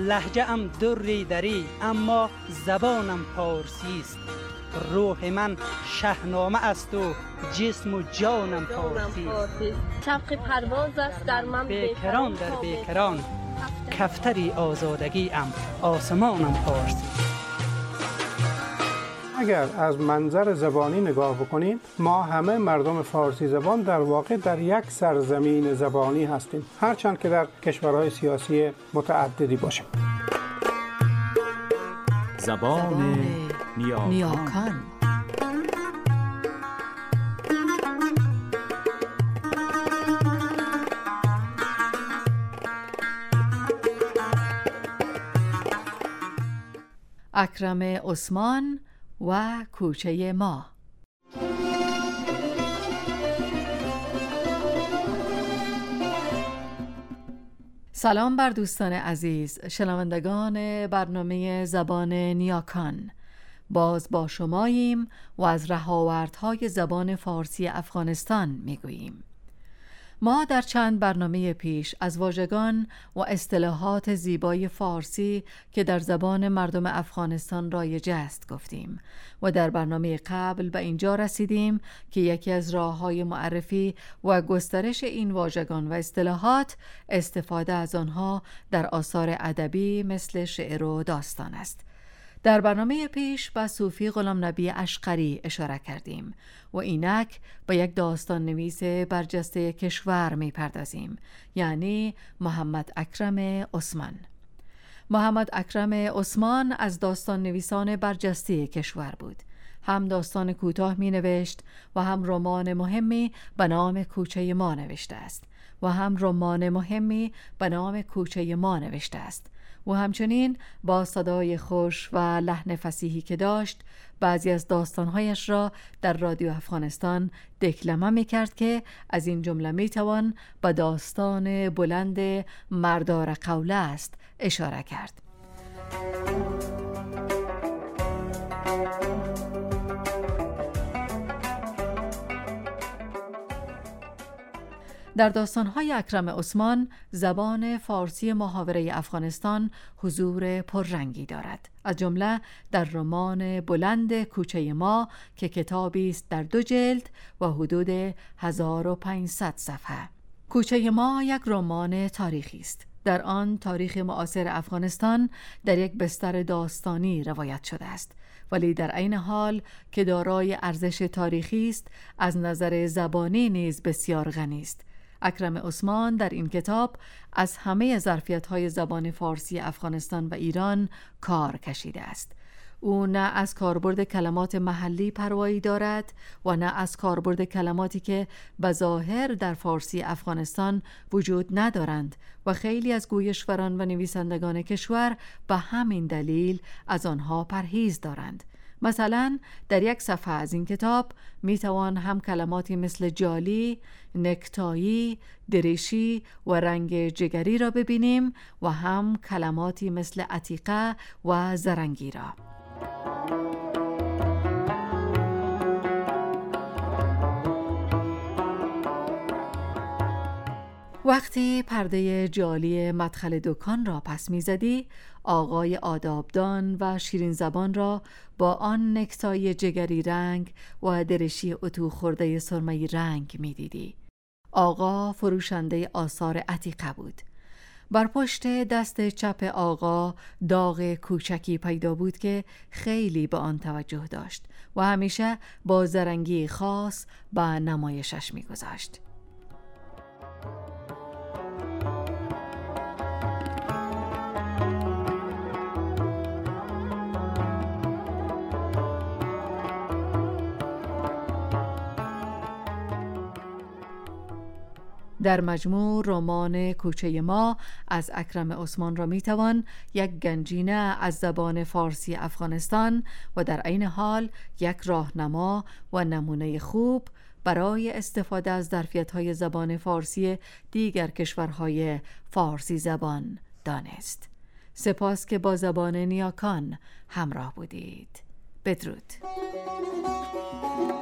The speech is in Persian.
لهجه ام دری دری اما زبانم پارسی است. روح من شهنامه است و جسم و جانم پارسی است. شوق پرواز است در من بیکران در بیکران، کفتری آزادگی ام آسمانم پارسی. اگر از منظر زبانی نگاه بکنیم، ما همه مردم فارسی زبان در واقع در یک سرزمین زبانی هستیم، هرچند که در کشورهای سیاسی متعددی باشیم. زبان نیاکان. اکرم عثمان و کوچه ما. سلام بر دوستان عزیز، شنوندگان برنامه زبان نیاکان. باز با شماییم و از رهاوردهای زبان فارسی افغانستان میگوییم. ما در چند برنامه پیش از واژگان و اصطلاحات زیبای فارسی که در زبان مردم افغانستان رایج است گفتیم و در برنامه قبل به اینجا رسیدیم که یکی از راه‌های معرفی و گسترش این واژگان و اصطلاحات استفاده از آنها در آثار ادبی مثل شعر و داستان است. در برنامه پیش به صوفی غلام نبی اشقری اشاره کردیم و اینک با یک داستان نویس برجسته کشور می پردازیم، یعنی محمد اکرم عثمان. محمد اکرم عثمان از داستان نویسان برجسته کشور بود. هم داستان کوتاه می نوشت و هم رمان مهمی به نام کوچه ما نوشته است و همچنین با صدای خوش و لحن فصیحی که داشت بعضی از داستانهایش را در رادیو افغانستان دکلمه می کرد که از این جمله می توان به داستان بلند مردار قوله است اشاره کرد. در داستان‌های اکرم عثمان زبان فارسی محاوره افغانستان حضور پررنگی دارد، از جمله در رمان بلند کوچه ما که کتابی است در 2 جلد و حدود 1500 صفحه. کوچه ما یک رمان تاریخی است. در آن تاریخ معاصر افغانستان در یک بستر داستانی روایت شده است، ولی در عین حال که دارای ارزش تاریخی است، از نظر زبانی نیز بسیار غنی است. اکرم عثمان در این کتاب از همه ظرفیت‌های زبان فارسی افغانستان و ایران کار کشیده است. او نه از کاربرد کلمات محلی پروایی دارد و نه از کاربرد کلماتی که بظاهر در فارسی افغانستان وجود ندارند و خیلی از گویشوران و نویسندگان کشور به همین دلیل از آنها پرهیز دارند. مثلا در یک صفحه از این کتاب می توان هم کلماتی مثل جالی، نکتایی، دریشی و رنگ جگری را ببینیم و هم کلماتی مثل عتیقه و زرنگی را. وقتی پرده جالی مدخل دکان را پس می‌زدی، آقای آدابدان و شیرین زبان را با آن نکتای جگری رنگ و درشی اتو خورده سرمه‌ای رنگ می‌دیدی. آقا فروشنده آثار عتیقه بود. بر پشت دست چپ آقا داغ کوچکی پیدا بود که خیلی به آن توجه داشت و همیشه با زرنگی خاص به نمایشش می‌گذاشت. در مجموع رمان کوچه ما از اکرم عثمان را میتوان یک گنجینه از زبان فارسی افغانستان و در عین حال یک راهنما و نمونه خوب برای استفاده از ظرفیت‌های زبان فارسی دیگر کشورهای فارسی زبان دانست. سپاس که با زبان نیاکان همراه بودید. بدرود.